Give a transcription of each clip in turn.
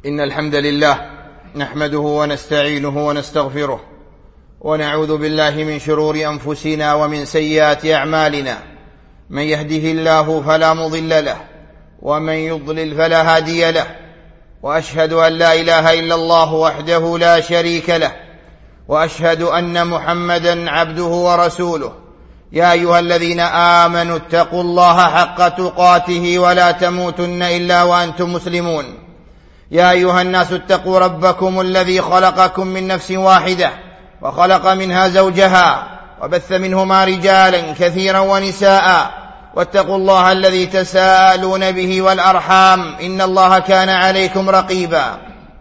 إن الحمد لله نحمده ونستعينه ونستغفره ونعوذ بالله من شرور أنفسنا ومن سيئات أعمالنا. من يهده الله فلا مضل له ومن يضلل فلا هادي له، وأشهد أن لا إله إلا الله وحده لا شريك له، وأشهد أن محمدا عبده ورسوله. يا أيها الذين آمنوا اتقوا الله حق تقاته ولا تموتن إلا وأنتم مسلمون. يا أيها الناس اتقوا ربكم الذي خلقكم من نفس واحدة وخلق منها زوجها وبث منهما رجالا كثيرا ونساء، واتقوا الله الذي تساءلون به والأرحام إن الله كان عليكم رقيبا.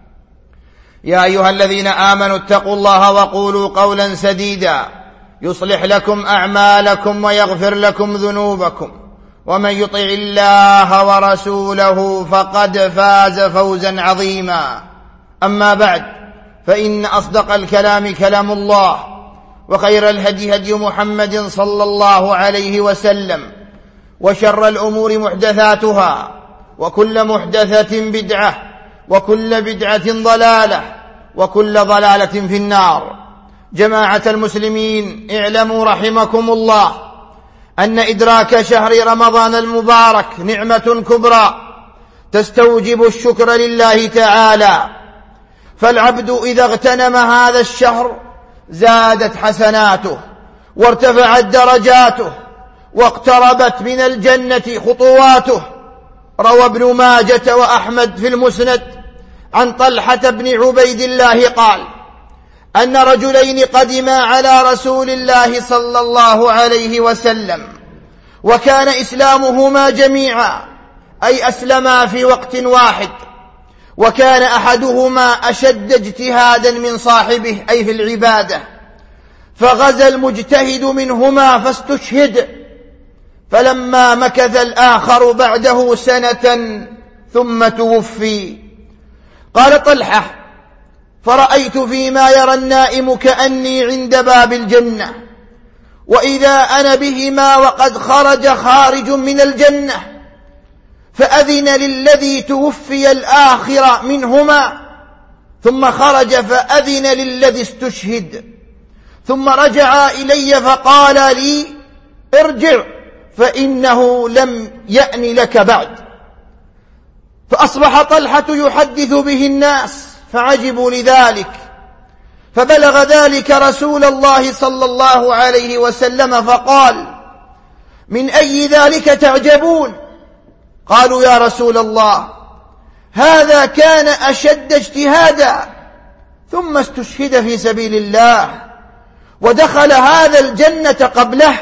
يا أيها الذين آمنوا اتقوا الله وقولوا قولا سديدا يصلح لكم أعمالكم ويغفر لكم ذنوبكم، ومن يطع الله ورسوله فقد فاز فوزا عظيما. أما بعد، فإن أصدق الكلام كلام الله، وخير الهدي هدي محمد صلى الله عليه وسلم، وشر الأمور محدثاتها، وكل محدثة بدعة، وكل بدعة ضلالة، وكل ضلالة في النار. جماعة المسلمين، اعلموا رحمكم الله أن إدراك شهر رمضان المبارك نعمة كبرى تستوجب الشكر لله تعالى، فالعبد إذا اغتنم هذا الشهر زادت حسناته وارتفعت درجاته واقتربت من الجنة خطواته. روى ابن ماجة وأحمد في المسند عن طلحة بن عبيد الله قال: أن رجلين قدما على رسول الله صلى الله عليه وسلم، وكان إسلامهما جميعا، أي أسلما في وقت واحد، وكان أحدهما أشد اجتهادا من صاحبه أي في العبادة، فغزا المجتهد منهما فاستشهد، فلما مكث الآخر بعده سنة ثم توفي. قال طلحة: فرأيت فيما يرى النائم كأني عند باب الجنة، وإذا أنا بهما وقد خارج من الجنة، فأذن للذي توفي الآخر منهما، ثم خرج فأذن للذي استشهد، ثم رجع إلي فقال لي: ارجع فإنه لم يأن لك بعد. فأصبح طلحة يحدث به الناس فعجبوا لذلك، فبلغ ذلك رسول الله صلى الله عليه وسلم فقال: من أي ذلك تعجبون؟ قالوا: يا رسول الله، هذا كان أشد اجتهادا ثم استشهد في سبيل الله، ودخل هذا الجنة قبله.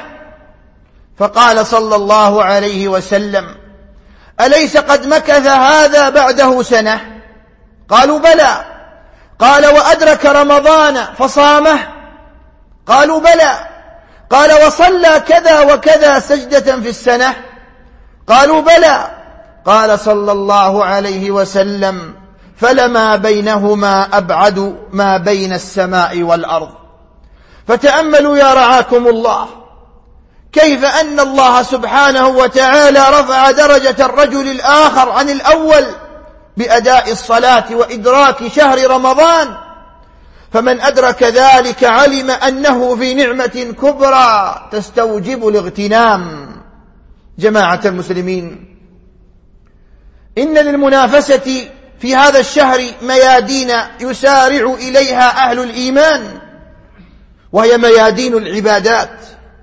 فقال صلى الله عليه وسلم: أليس قد مكث هذا بعده سنة؟ قالوا: بلى. قال: وأدرك رمضان فصامه؟ قالوا: بلى. قال: وصلى كذا وكذا سجدة في السنة؟ قالوا: بلى. قال صلى الله عليه وسلم: فلما بينهما أبعد ما بين السماء والأرض. فتأملوا يا رعاكم الله كيف أن الله سبحانه وتعالى رفع درجة الرجل الآخر عن الأول بأداء الصلاة وإدراك شهر رمضان، فمن أدرك ذلك علم أنه في نعمة كبرى تستوجب الاغتنام. جماعة المسلمين، إن للمنافسة في هذا الشهر ميادين يسارع إليها أهل الإيمان، وهي ميادين العبادات.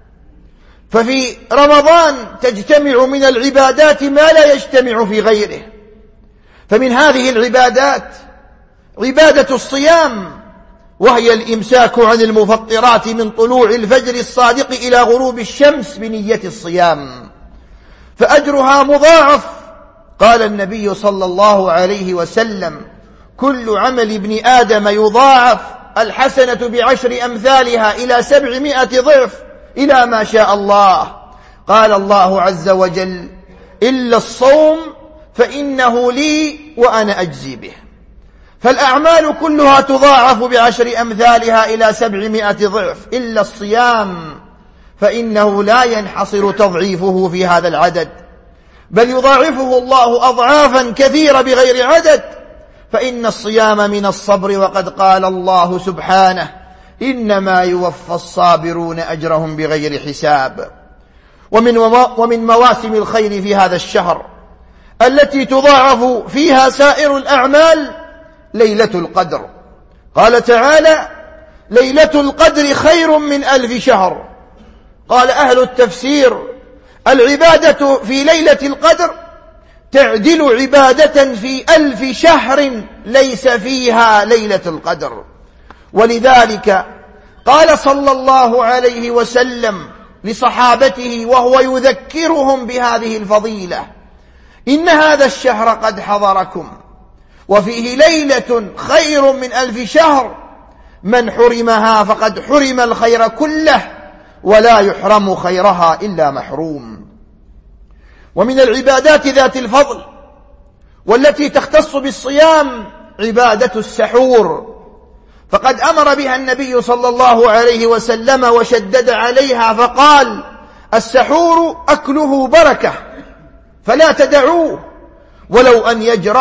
ففي رمضان تجتمع من العبادات ما لا يجتمع في غيره، فمن هذه العبادات عبادة الصيام، وهي الإمساك عن المفطرات من طلوع الفجر الصادق إلى غروب الشمس بنية الصيام، فأجرها مضاعف. قال النبي صلى الله عليه وسلم: كل عمل ابن آدم يضاعف، الحسنة بعشر أمثالها إلى 700 ضعف إلى ما شاء الله. قال الله عز وجل: إلا الصوم فإنه لي وأنا أجزي به. فالأعمال كلها تضاعف بعشر أمثالها إلى 700 ضعف إلا الصيام، فإنه لا ينحصر تضعيفه في هذا العدد، بل يضاعفه الله أضعافا كثيرة بغير عدد. فإن الصيام من الصبر، وقد قال الله سبحانه: إنما يوفى الصابرون أجرهم بغير حساب. ومن مواسم الخير في هذا الشهر التي تضاعف فيها سائر الأعمال ليلة القدر. قال تعالى: ليلة القدر خير من 1000 شهر. قال أهل التفسير: العبادة في ليلة القدر تعدل عبادة في 1000 شهر ليس فيها ليلة القدر. ولذلك قال صلى الله عليه وسلم لصحابته وهو يذكرهم بهذه الفضيلة: إن هذا الشهر قد حضركم وفيه ليلة خير من 1000 شهر، من حرمها فقد حرم الخير كله، ولا يحرم خيرها إلا محروم. ومن العبادات ذات الفضل والتي تختص بالصيام عبادة السحور، فقد أمر بها النبي صلى الله عليه وسلم وشدد عليها فقال: السحور أكله بركة فلا تدعوه، ولو أن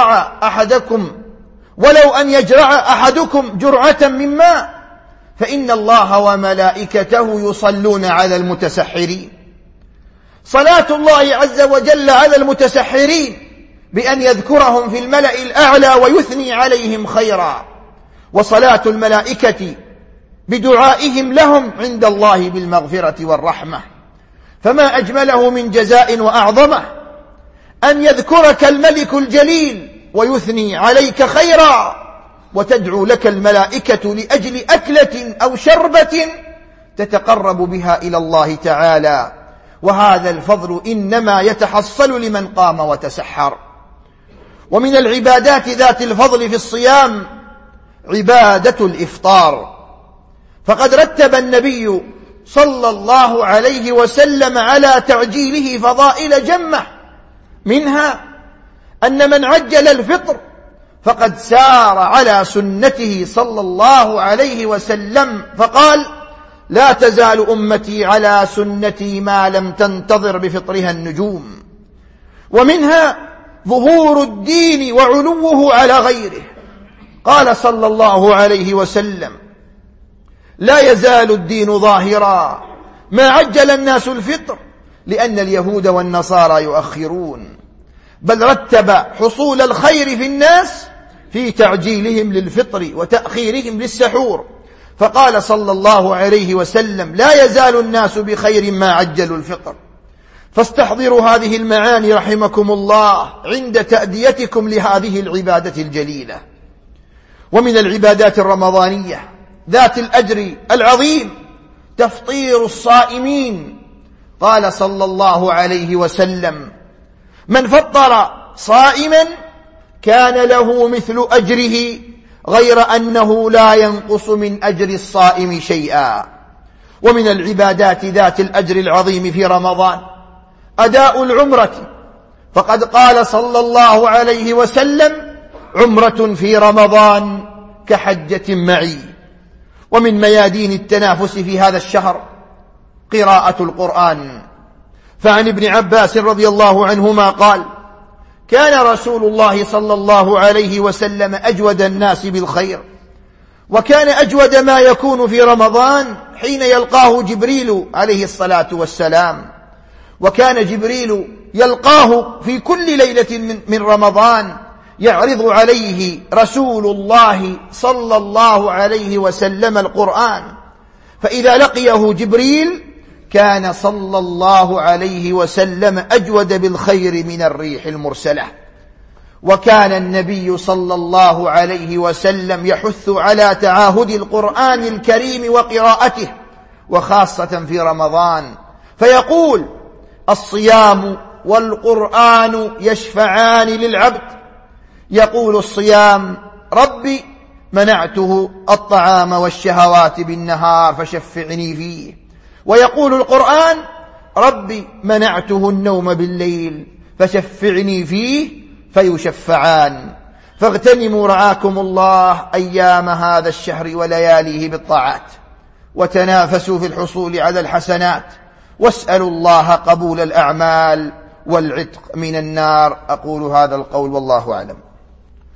يجرع أحدكم جرعة من ماء، فإن الله وملائكته يصلون على المتسحرين. صلاة الله عز وجل على المتسحرين بأن يذكرهم في الملأ الأعلى ويثني عليهم خيرا، وصلاة الملائكة بدعائهم لهم عند الله بالمغفرة والرحمة. فما أجمله من جزاء وأعظمه أن يذكرك الملك الجليل ويثني عليك خيرا، وتدعو لك الملائكة لأجل أكلة أو شربة تتقرب بها إلى الله تعالى. وهذا الفضل إنما يتحصل لمن قام وتسحر. ومن العبادات ذات الفضل في الصيام عبادة الإفطار، فقد رتب النبي صلى الله عليه وسلم على تعجيله فضائل جمة، منها أن من عجل الفطر فقد سار على سنته صلى الله عليه وسلم، فقال: لا تزال أمتي على سنتي ما لم تنتظر بفطرها النجوم. ومنها ظهور الدين وعلوه على غيره. قال صلى الله عليه وسلم: لا يزال الدين ظاهرا ما عجل الناس الفطر، لأن اليهود والنصارى يؤخرون، بل رتب حصول الخير في الناس في تعجيلهم للفطر وتأخيرهم للسحور. فقال صلى الله عليه وسلم: لا يزال الناس بخير ما عجلوا الفطر. فاستحضروا هذه المعاني رحمكم الله عند تأديتكم لهذه العبادة الجليلة. ومن العبادات الرمضانية ذات الأجر العظيم تفطير الصائمين. قال صلى الله عليه وسلم: من فطر صائما كان له مثل أجره، غير أنه لا ينقص من أجر الصائم شيئا. ومن العبادات ذات الأجر العظيم في رمضان أداء العمرة، فقد قال صلى الله عليه وسلم: عمرة في رمضان كحجة معي. ومن ميادين التنافس في هذا الشهر قراءة القرآن، فعن ابن عباس رضي الله عنهما قال: كان رسول الله صلى الله عليه وسلم أجود الناس بالخير، وكان أجود ما يكون في رمضان حين يلقاه جبريل عليه الصلاة والسلام. وكان جبريل يلقاه في كل ليلة من رمضان يعرض عليه رسول الله صلى الله عليه وسلم القرآن، فإذا لقيه جبريل كان صلى الله عليه وسلم أجود بالخير من الريح المرسلة. وكان النبي صلى الله عليه وسلم يحث على تعاهد القرآن الكريم وقراءته، وخاصة في رمضان، فيقول: الصيام والقرآن يشفعان للعبد. يقول الصيام: ربي منعته الطعام والشهوات بالنهار فشفعني فيه. ويقول القرآن: ربي منعته النوم بالليل فشفعني فيه، فيشفعان. فاغتنموا رعاكم الله أيام هذا الشهر ولياليه بالطاعات، وتنافسوا في الحصول على الحسنات، واسألوا الله قبول الأعمال والعتق من النار. أقول هذا القول والله أعلم.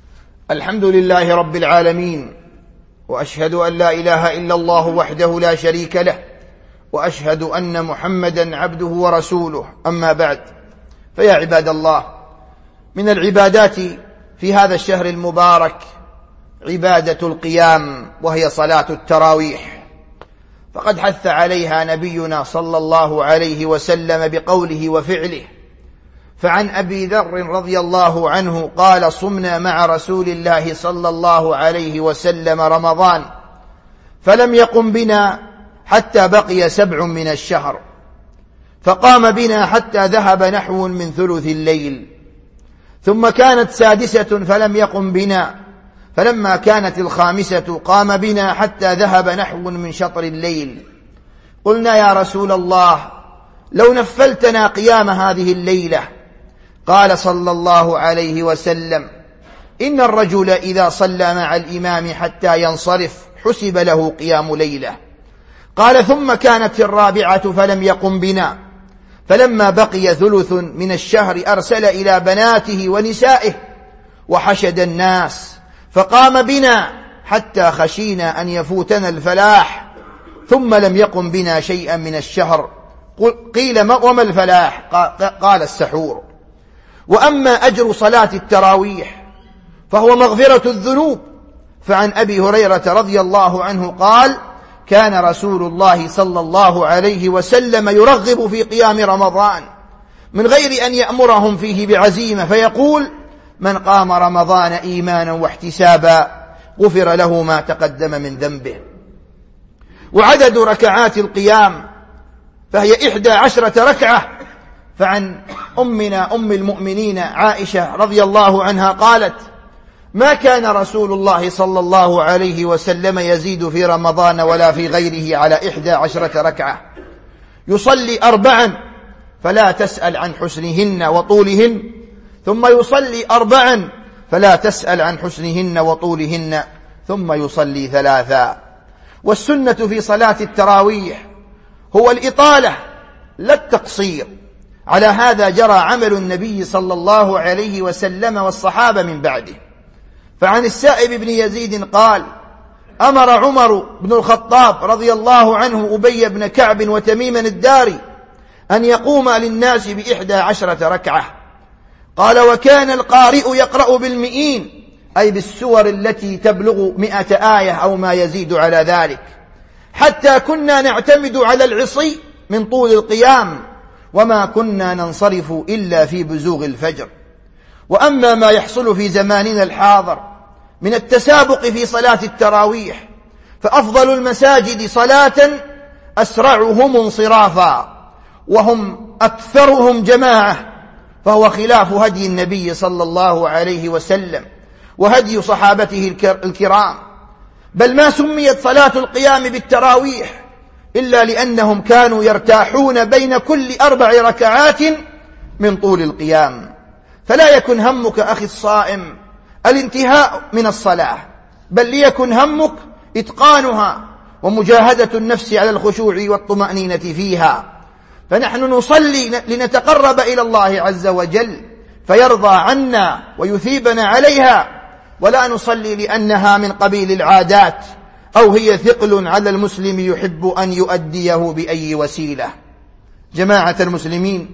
الحمد لله رب العالمين، وأشهد أن لا إله إلا الله وحده لا شريك له، وأشهد أن محمدا عبده ورسوله. أما بعد، فيا عباد الله، من العبادات في هذا الشهر المبارك عبادة القيام، وهي صلاة التراويح، فقد حث عليها نبينا صلى الله عليه وسلم بقوله وفعله. فعن أبي ذر رضي الله عنه قال: صمنا مع رسول الله صلى الله عليه وسلم رمضان، فلم يقم بنا حتى بقي 7 من الشهر، فقام بنا حتى ذهب نحو من ثلث الليل، ثم كانت 6 فلم يقم بنا، فلما كانت 5 قام بنا حتى ذهب نحو من شطر الليل. قلنا: يا رسول الله، لو نفلتنا قيام هذه الليلة. قال صلى الله عليه وسلم: إن الرجل إذا صلى مع الإمام حتى ينصرف حسب له قيام ليلة. قال: ثم كانت 4 فلم يقم بنا، فلما بقي ثلث من الشهر أرسل إلى بناته ونسائه وحشد الناس، فقام بنا حتى خشينا أن يفوتنا الفلاح، ثم لم يقم بنا شيئا من الشهر. قيل: وما الفلاح؟ قال: السحور. وأما أجر صلاة التراويح فهو مغفرة الذنوب. فعن أبي هريرة رضي الله عنه قال: كان رسول الله صلى الله عليه وسلم يرغب في قيام رمضان من غير أن يأمرهم فيه بعزيمة، فيقول: من قام رمضان إيمانا واحتسابا غفر له ما تقدم من ذنبه. وعدد ركعات القيام فهي 11 ركعة. فعن أمنا أم المؤمنين عائشة رضي الله عنها قالت: ما كان رسول الله صلى الله عليه وسلم يزيد في رمضان ولا في غيره على 11 ركعة، يصلي 4 فلا تسأل عن حسنهن وطولهن، ثم يصلي 4 فلا تسأل عن حسنهن وطولهن، ثم يصلي 3. والسنة في صلاة التراويح هو الإطالة لا التقصير. على هذا جرى عمل النبي صلى الله عليه وسلم والصحابة من بعده. فعن السائب بن يزيد قال: أمر عمر بن الخطاب رضي الله عنه أبي بن كعب وتميما الداري أن يقوم للناس ب11 ركعة. قال: وكان القارئ يقرأ بال100، أي بالسور التي تبلغ 100 آية أو ما يزيد على ذلك، حتى كنا نعتمد على العصي من طول القيام، وما كنا ننصرف إلا في بزوغ الفجر. وأما ما يحصل في زماننا الحاضر من التسابق في صلاة التراويح، فأفضل المساجد صلاة أسرعهم انصرافا، وهم أكثرهم جماعة، فهو خلاف هدي النبي صلى الله عليه وسلم وهدي صحابته الكرام. بل ما سميت صلاة القيام بالتراويح إلا لأنهم كانوا يرتاحون بين كل 4 ركعات من طول القيام. فلا يكن همك أخي الصائم الانتهاء من الصلاة، بل ليكن همك إتقانها ومجاهدة النفس على الخشوع والطمأنينة فيها. فنحن نصلي لنتقرب إلى الله عز وجل فيرضى عنا ويثيبنا عليها، ولا نصلي لأنها من قبيل العادات أو هي ثقل على المسلم يحب أن يؤديه بأي وسيلة. جماعة المسلمين،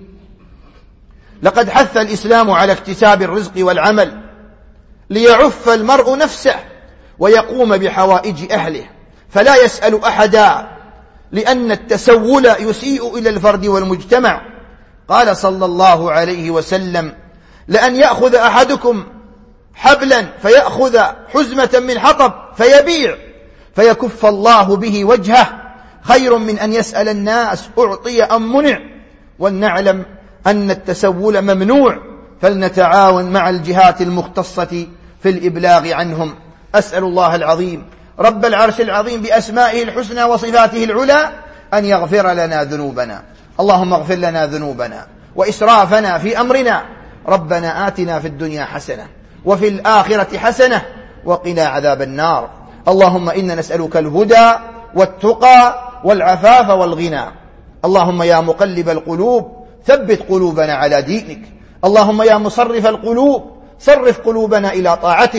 لقد حث الإسلام على اكتساب الرزق والعمل ليعف المرء نفسه ويقوم بحوائج أهله، فلا يسأل أحدا، لأن التسول يسيء إلى الفرد والمجتمع. قال صلى الله عليه وسلم: لأن يأخذ أحدكم حبلا فيأخذ حزمة من حطب فيبيع فيكف الله به وجهه خير من أن يسأل الناس أعطي أم منع. ولنعلم أن التسول ممنوع، فلنتعاون مع الجهات المختصة في الإبلاغ عنهم. أسأل الله العظيم رب العرش العظيم بأسمائه الحسنى وصفاته العلى أن يغفر لنا ذنوبنا. اللهم اغفر لنا ذنوبنا وإسرافنا في أمرنا. ربنا آتنا في الدنيا حسنة وفي الآخرة حسنة وقنا عذاب النار. اللهم إنا نسألك الهدى والتقى والعفاف والغنى. اللهم يا مقلب القلوب ثبت قلوبنا على دينك. اللهم يا مصرف القلوب صرف قلوبنا إلى طاعتك.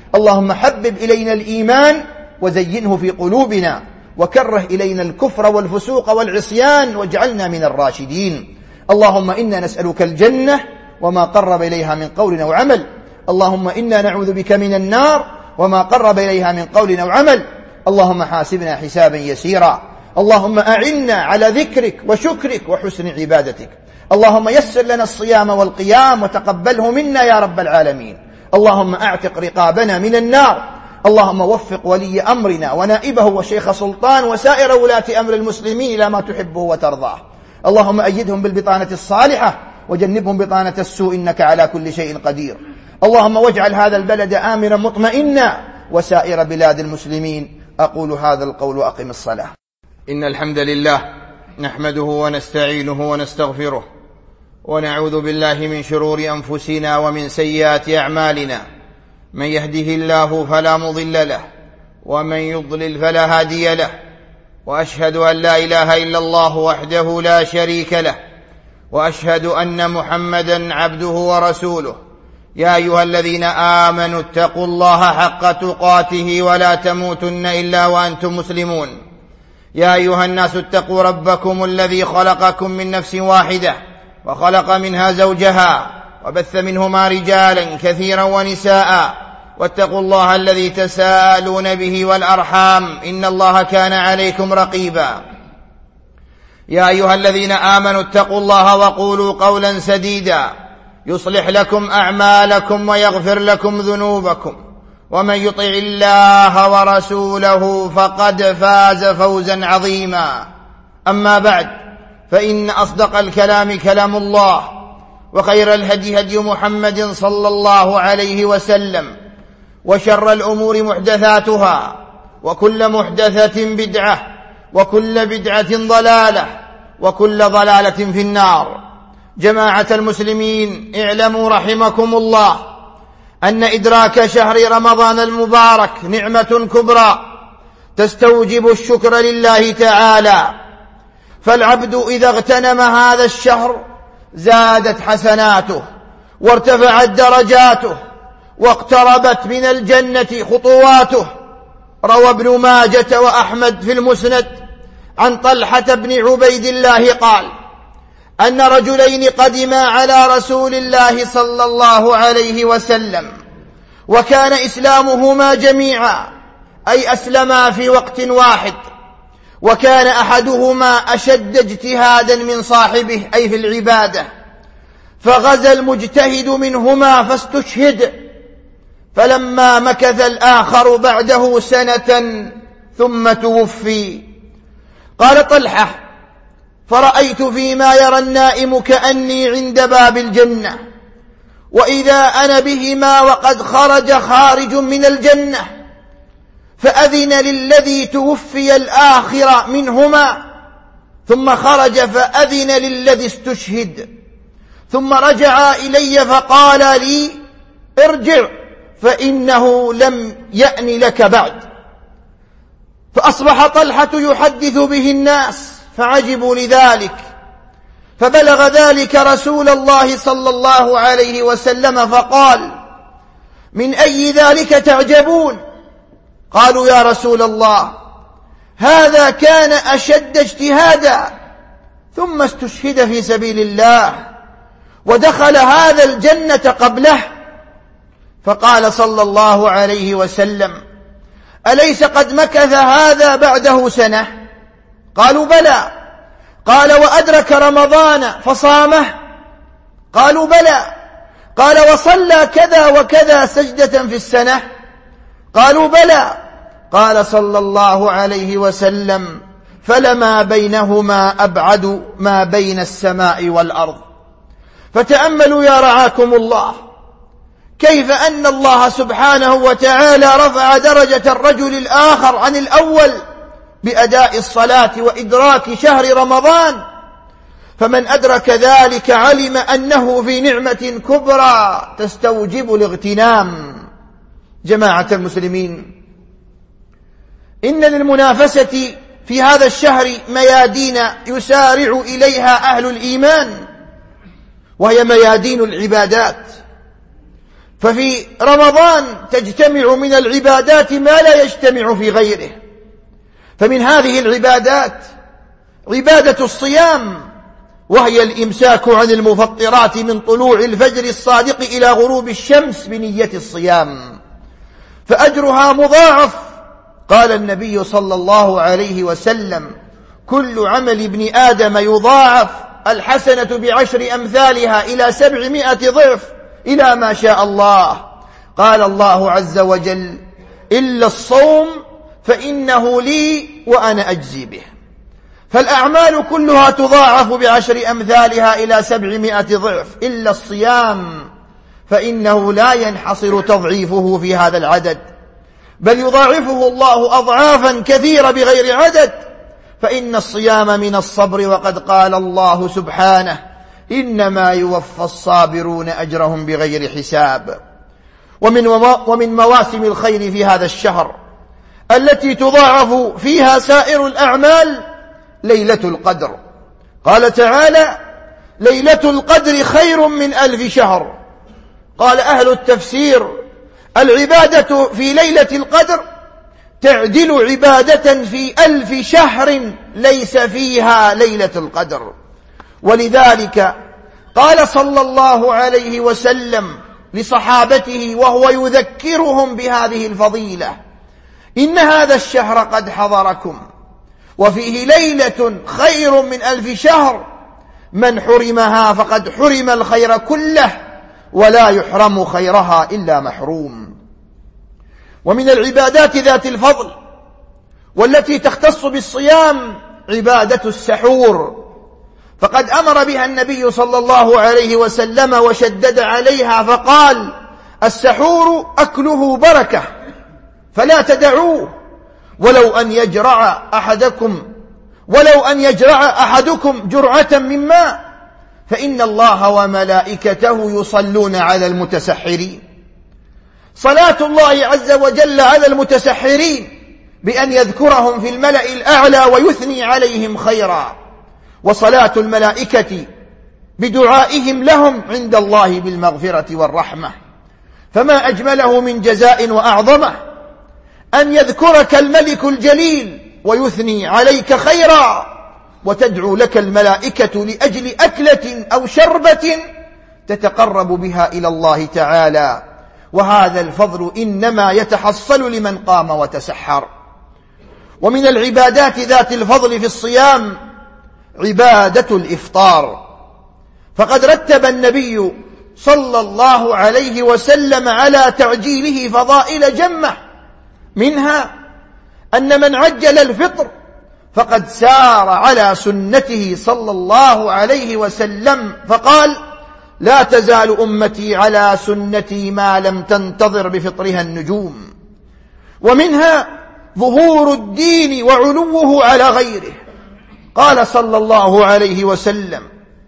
اللهم حبب إلينا الإيمان وزينه في قلوبنا وكره إلينا الكفر والفسوق والعصيان واجعلنا من الراشدين. اللهم إنا نسألك الجنة وما قرب إليها من قول أو عمل. اللهم إنا نعوذ بك من النار وما قرب إليها من قول أو عمل. اللهم حاسبنا حسابا يسيرا. اللهم أعنا على ذكرك وشكرك وحسن عبادتك. اللهم يسر لنا الصيام والقيام وتقبله منا يا رب العالمين. اللهم أعتق رقابنا من النار. اللهم وفق ولي أمرنا ونائبه وشيخ سلطان وسائر ولاة أمر المسلمين إلى ما تحبه وترضاه. اللهم أيدهم بالبطانة الصالحة وجنبهم بطانة السوء إنك على كل شيء قدير. اللهم واجعل هذا البلد آمنا مطمئنا وسائر بلاد المسلمين. أقول هذا القول وأقم الصلاة. إن الحمد لله نحمده ونستعينه ونستغفره ونعوذ بالله من شرور أنفسنا ومن سيئات أعمالنا. من يهده الله فلا مضل له ومن يضلل فلا هادي له. وأشهد أن لا إله إلا الله وحده لا شريك له وأشهد أن محمدا عبده ورسوله. يا أيها الذين آمنوا اتقوا الله حق تقاته ولا تموتن إلا وأنتم مسلمون. يا أيها الناس اتقوا ربكم الذي خلقكم من نفس واحدة وخلق منها زوجها وبث منهما رجالا كثيرا ونساء واتقوا الله الذي تساءلون به والأرحام إن الله كان عليكم رقيبا. يا أيها الذين آمنوا اتقوا الله وقولوا قولا سديدا يصلح لكم أعمالكم ويغفر لكم ذنوبكم ومن يطع الله ورسوله فقد فاز فوزا عظيما. أما بعد فإن أصدق الكلام كلام الله وخير الهدي هدي محمد صلى الله عليه وسلم وشر الأمور محدثاتها وكل محدثة بدعة وكل بدعة ضلالة وكل ضلالة في النار. جماعة المسلمين اعلموا رحمكم الله أن إدراك شهر رمضان المبارك نعمة كبرى تستوجب الشكر لله تعالى. فالعبد إذا اغتنم هذا الشهر زادت حسناته وارتفعت درجاته واقتربت من الجنة خطواته. روى ابن ماجة وأحمد في المسند عن طلحة بن عبيد الله قال أن رجلين قدما على رسول الله صلى الله عليه وسلم وكان إسلامهما جميعا أي أسلما في وقت واحد. وكان أحدهما أشد اجتهادا من صاحبه أي في العبادة فغزا المجتهد منهما فاستشهد. فلما مكث الآخر بعده سنة ثم توفي. قال طلحة فرأيت فيما يرى النائم كأني عند باب الجنة وإذا أنا بهما وقد خرج خارج من الجنة فأذن للذي توفي الآخر منهما ثم خرج فأذن للذي استشهد ثم رجع إلي فقال لي ارجع فإنه لم يأن لك بعد. فأصبح طلحة يحدث به الناس فعجبوا لذلك فبلغ ذلك رسول الله صلى الله عليه وسلم فقال من أي ذلك تعجبون؟ قالوا يا رسول الله هذا كان أشد اجتهادا ثم استشهد في سبيل الله ودخل هذا الجنة قبله. فقال صلى الله عليه وسلم أليس قد مكث هذا بعده سنة؟ قالوا بلى. قال وأدرك رمضان فصامه؟ قالوا بلى. قال وصلى كذا وكذا سجدة في السنة؟ قالوا بلى. قال صلى الله عليه وسلم فلما بينهما أبعد ما بين السماء والأرض. فتأملوا يا رعاكم الله كيف أن الله سبحانه وتعالى رفع درجة الرجل الآخر عن الأول بأداء الصلاة وإدراك شهر رمضان. فمن أدرك ذلك علم أنه في نعمة كبرى تستوجب الاغتنام. جماعة المسلمين إن للمنافسة في هذا الشهر ميادين يسارع إليها أهل الإيمان وهي ميادين العبادات. ففي رمضان تجتمع من العبادات ما لا يجتمع في غيره. فمن هذه العبادات عبادة الصيام، وهي الإمساك عن المفطرات من طلوع الفجر الصادق إلى غروب الشمس بنية الصيام، فأجرها مضاعف. قال النبي صلى الله عليه وسلم: كل عمل ابن آدم يضاعف، الحسنة ب10 أمثالها إلى 700 ضعف إلى ما شاء الله. قال الله عز وجل: إلا الصوم فإنه لي وأنا أجزي به. فالأعمال كلها تضاعف ب10 أمثالها إلى 700 ضعف إلا الصيام، فإنه لا ينحصر تضعيفه في هذا العدد، بل يضاعفه الله أضعافا كثيرة بغير عدد. فإن الصيام من الصبر، وقد قال الله سبحانه: إنما يوفى الصابرون أجرهم بغير حساب. ومن مواسم الخير في هذا الشهر التي تضاعف فيها سائر الأعمال ليلة القدر. قال تعالى: ليلة القدر خير من 1000 شهر. قال أهل التفسير: العبادة في ليلة القدر تعدل عبادة في 1000 شهر ليس فيها ليلة القدر. ولذلك قال صلى الله عليه وسلم لصحابته وهو يذكرهم بهذه الفضيلة: إن هذا الشهر قد حضركم وفيه ليلة خير من 1000 شهر، من حرمها فقد حرم الخير كله، ولا يحرم خيرها إلا محروم. ومن العبادات ذات الفضل والتي تختص بالصيام عبادة السحور، فقد أمر بها النبي صلى الله عليه وسلم وشدد عليها فقال: السحور أكله بركة فلا تدعوه، ولو أن يجرع أحدكم جرعة من ماء، فإن الله وملائكته يصلون على المتسحرين. صلاة الله عز وجل على المتسحرين بأن يذكرهم في الملأ الأعلى ويثني عليهم خيرا، وصلاة الملائكة بدعائهم لهم عند الله بالمغفرة والرحمة. فما أجمله من جزاء وأعظمه أن يذكرك الملك الجليل ويثني عليك خيرا، وتدعو لك الملائكة لأجل أكلة أو شربة تتقرب بها إلى الله تعالى. وهذا الفضل إنما يتحصل لمن قام وتسحر. ومن العبادات ذات الفضل في الصيام عبادة الإفطار، فقد رتب النبي صلى الله عليه وسلم على تعجيله فضائل جمة، منها أن من عجل الفطر فقد سار على سنته صلى الله عليه وسلم، فقال: لا تزال أمتي على سنتي ما لم تنتظر بفطرها النجوم. ومنها ظهور الدين وعلوه على غيره. قال صلى الله عليه وسلم: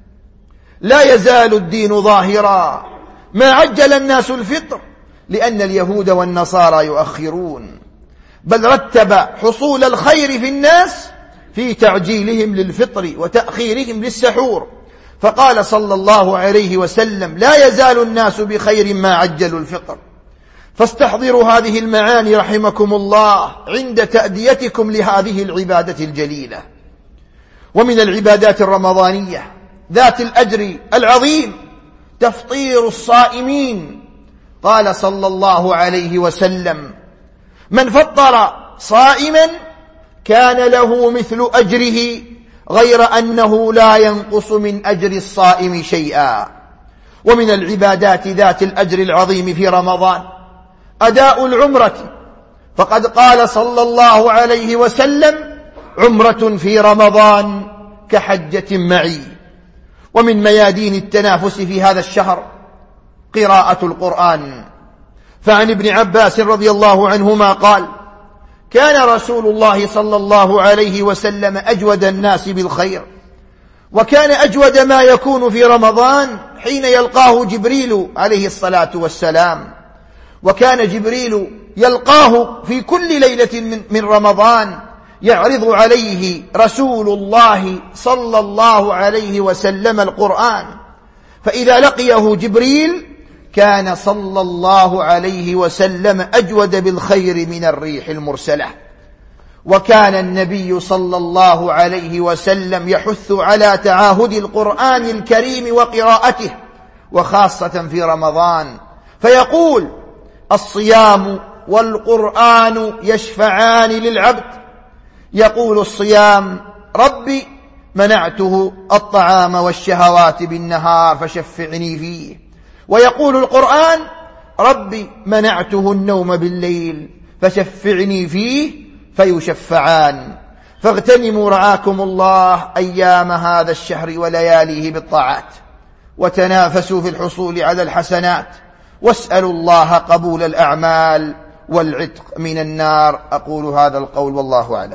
لا يزال الدين ظاهرا ما عجل الناس الفطر، لأن اليهود والنصارى يؤخرون، بل رتب حصول الخير في الناس في تعجيلهم للفطر وتأخيرهم للسحور. فقال صلى الله عليه وسلم: لا يزال الناس بخير ما عجلوا الفطر. فاستحضروا هذه المعاني رحمكم الله عند تأديتكم لهذه العبادة الجليلة. ومن العبادات الرمضانية ذات الأجر العظيم تفطير الصائمين. قال صلى الله عليه وسلم: من فطر صائما كان له مثل أجره، غير أنه لا ينقص من أجر الصائم شيئا. ومن العبادات ذات الأجر العظيم في رمضان أداء العمرة، فقد قال صلى الله عليه وسلم: عمرة في رمضان كحجة معي. ومن ميادين التنافس في هذا الشهر قراءة القرآن، فعن ابن عباس رضي الله عنهما قال: كان رسول الله صلى الله عليه وسلم أجود الناس بالخير، وكان أجود ما يكون في رمضان حين يلقاه جبريل عليه الصلاة والسلام. وكان جبريل يلقاه في كل ليلة من رمضان يعرض عليه رسول الله صلى الله عليه وسلم القرآن، فإذا لقيه جبريل كان صلى الله عليه وسلم أجود بالخير من الريح المرسلة. وكان النبي صلى الله عليه وسلم يحث على تعاهد القرآن الكريم وقراءته، وخاصة في رمضان، فيقول: الصيام والقرآن يشفعان للعبد. يقول الصيام: ربي منعته الطعام والشهوات بالنهار فشفعني فيه. ويقول القرآن: ربي منعته النوم بالليل فشفعني فيه، فيشفعان. فاغتنموا رعاكم الله أيام هذا الشهر ولياليه بالطاعات، وتنافسوا في الحصول على الحسنات، واسألوا الله قبول الأعمال والعتق من النار. أقول هذا القول والله أعلم.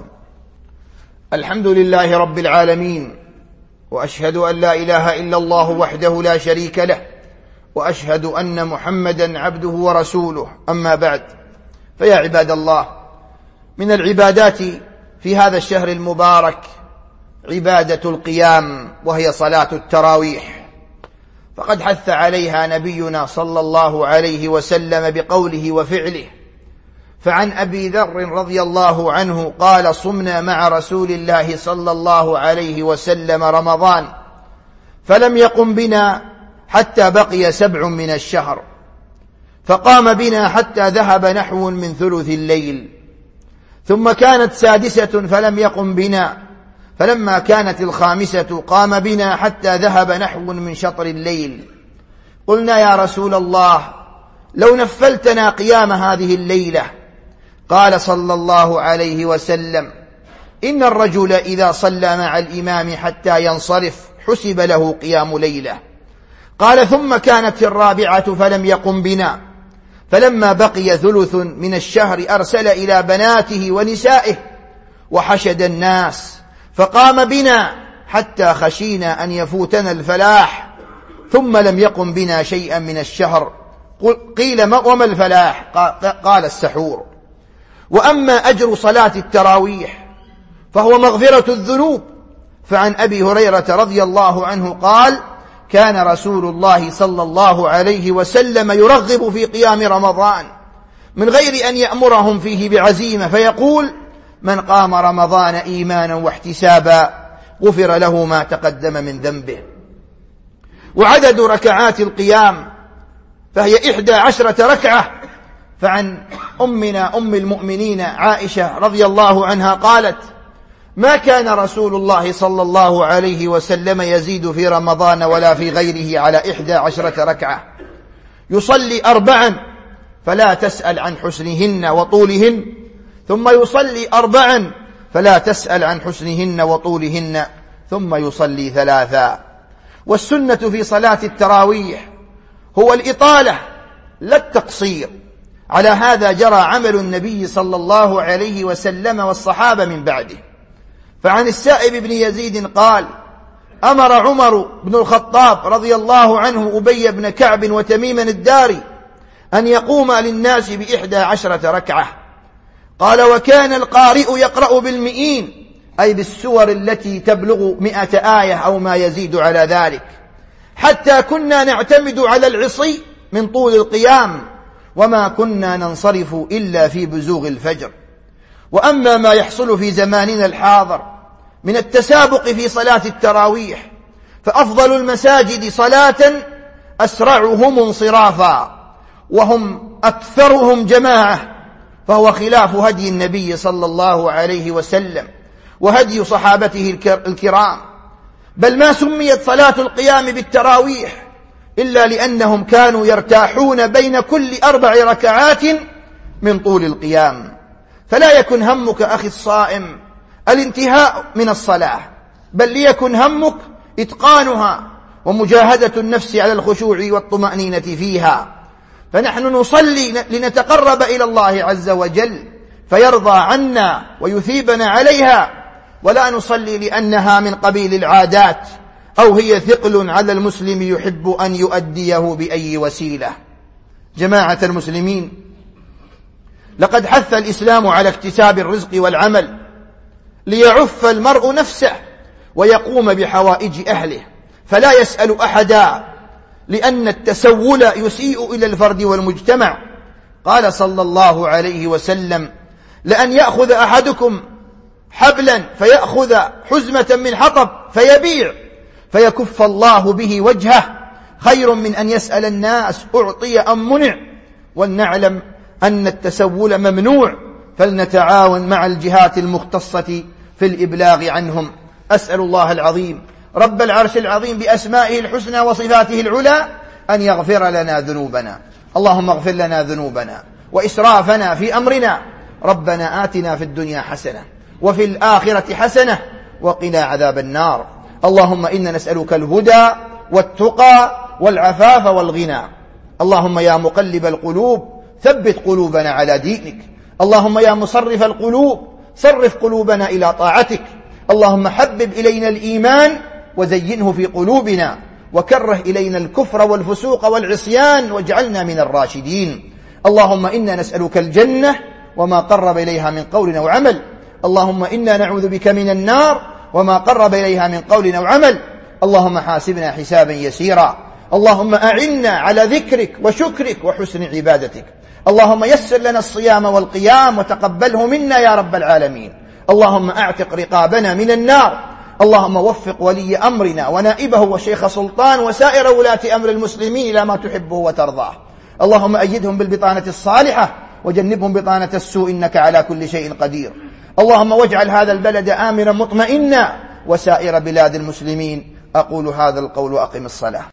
الحمد لله رب العالمين، وأشهد أن لا إله إلا الله وحده لا شريك له، وأشهد أن محمدا عبده ورسوله. أما بعد، فيا عباد الله، من العبادات في هذا الشهر المبارك عبادة القيام، وهي صلاة التراويح، فقد حث عليها نبينا صلى الله عليه وسلم بقوله وفعله. فعن أبي ذر رضي الله عنه قال: صمنا مع رسول الله صلى الله عليه وسلم رمضان، فلم يقم بنا حتى بقي 7 من الشهر، فقام بنا حتى ذهب نحو من ثلث الليل، ثم كانت 6 فلم يقم بنا، فلما كانت 5 قام بنا حتى ذهب نحو من شطر الليل. قلنا: يا رسول الله، لو نفلتنا قيام هذه الليلة. قال صلى الله عليه وسلم: إن الرجل إذا صلى مع الإمام حتى ينصرف حسب له قيام ليلة. قال: ثم كانت 4 فلم يقم بنا، فلما بقي ثلث من الشهر أرسل إلى بناته ونسائه وحشد الناس، فقام بنا حتى خشينا أن يفوتنا الفلاح، ثم لم يقم بنا شيئا من الشهر. قيل: وما الفلاح؟ قال: السحور. وأما أجر صلاة التراويح فهو مغفرة الذنوب. فعن أبي هريرة رضي الله عنه قال: كان رسول الله صلى الله عليه وسلم يرغب في قيام رمضان من غير أن يأمرهم فيه بعزيمة، فيقول: من قام رمضان إيمانا واحتسابا غفر له ما تقدم من ذنبه. وعدد ركعات القيام فهي 11 ركعة. فعن أمنا أم المؤمنين عائشة رضي الله عنها قالت: ما كان رسول الله صلى الله عليه وسلم يزيد في رمضان ولا في غيره على 11 ركعة، يصلي 4 فلا تسأل عن حسنهن وطولهن، ثم يصلي 4 فلا تسأل عن حسنهن وطولهن، ثم يصلي 3. والسنة في صلاة التراويح هو الإطالة لا التقصير. على هذا جرى عمل النبي صلى الله عليه وسلم والصحابة من بعده. فعن السائب بن يزيد قال: أمر عمر بن الخطاب رضي الله عنه أبي بن كعب وتميما الداري أن يقوم للناس ب11 ركعة. قال: وكان القارئ يقرأ بال100، أي بالسور التي تبلغ 100 آية أو ما يزيد على ذلك، حتى كنا نعتمد على العصي من طول القيام، وما كنا ننصرف إلا في بزوغ الفجر. وأما ما يحصل في زماننا الحاضر من التسابق في صلاة التراويح، فأفضل المساجد صلاة أسرعهم انصرافا، وهم أكثرهم جماعة، فهو خلاف هدي النبي صلى الله عليه وسلم وهدي صحابته الكرام. بل ما سميت صلاة القيام بالتراويح إلا لأنهم كانوا يرتاحون بين كل 4 ركعات من طول القيام. فلا يكن همك أخي الصائم الانتهاء من الصلاة، بل ليكن همك إتقانها ومجاهدة النفس على الخشوع والطمأنينة فيها. فنحن نصلي لنتقرب إلى الله عز وجل فيرضى عنا ويثيبنا عليها، ولا نصلي لأنها من قبيل العادات أو هي ثقل على المسلم يحب أن يؤديه بأي وسيلة. جماعة المسلمين، لقد حث الإسلام على اكتساب الرزق والعمل ليعف المرء نفسه ويقوم بحوائج أهله، فلا يسأل أحدا لأن التسول يسيء إلى الفرد والمجتمع. قال صلى الله عليه وسلم: لأن يأخذ أحدكم حبلا فيأخذ حزمة من حطب فيبيع فيكف الله به وجهه خير من أن يسأل الناس أعطي أم منع. ولنعلم أن التسول ممنوع، فلنتعاون مع الجهات المختصة في الإبلاغ عنهم. أسأل الله العظيم رب العرش العظيم بأسمائه الحسنى وصفاته العلى أن يغفر لنا ذنوبنا. اللهم اغفر لنا ذنوبنا وإسرافنا في أمرنا. ربنا آتنا في الدنيا حسنة وفي الآخرة حسنة وقنا عذاب النار. اللهم إنا نسألك الهدى والتقى والعفاف والغنى. اللهم يا مقلب القلوب ثبت قلوبنا على دينك. اللهم يا مصرف القلوب صرف قلوبنا إلى طاعتك. اللهم حبب إلينا الإيمان وزينه في قلوبنا، وكره إلينا الكفر والفسوق والعصيان واجعلنا من الراشدين. اللهم إنا نسألك الجنة وما قرب إليها من قول أو عمل. اللهم إنا نعوذ بك من النار وما قرب إليها من قول أو عمل. اللهم حاسبنا حسابا يسيرا. اللهم أعنا على ذكرك وشكرك وحسن عبادتك. اللهم يسر لنا الصيام والقيام وتقبله منا يا رب العالمين. اللهم أعتق رقابنا من النار. اللهم وفق ولي أمرنا ونائبه وشيخ سلطان وسائر ولاة أمر المسلمين إلى ما تحبه وترضاه. اللهم أيدهم بالبطانة الصالحة وجنبهم بطانة السوء إنك على كل شيء قدير. اللهم واجعل هذا البلد آمنا مطمئنا وسائر بلاد المسلمين. أقول هذا القول وأقم الصلاة.